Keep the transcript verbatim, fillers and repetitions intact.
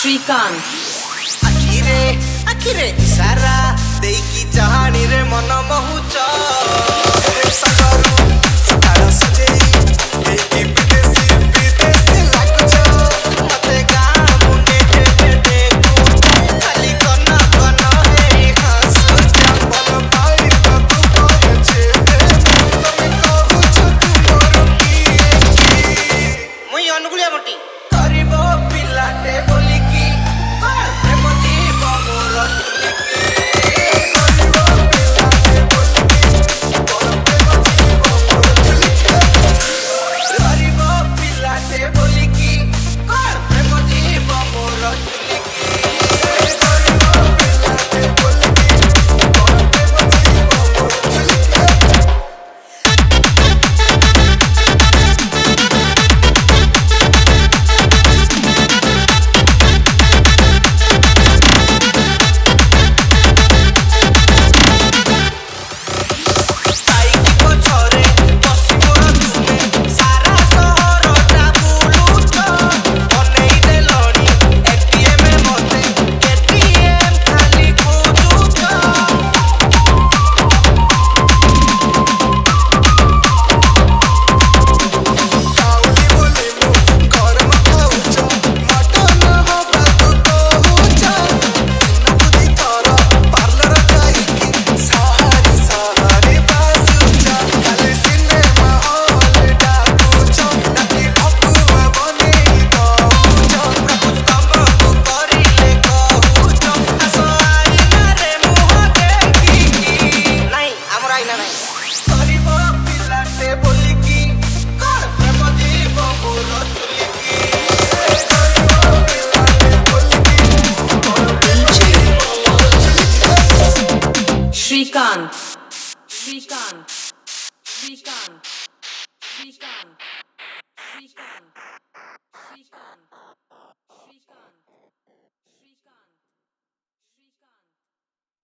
श्रीकांत आखिरे आखिरे इशारा देकी चाहानी रे मन मोहुच सगरू तारा सजेई देकी विदेशी विदेशी लागुच मते गाँ मुंडे के देखू खाली कना कना हे हंसुच बल पाई तो तू कहछे तुम कहूछ तू मोर की मुई अनुगुलिया मोटी करबो पिलाटे बोली की प्रेम दीप मोर श्रीकांत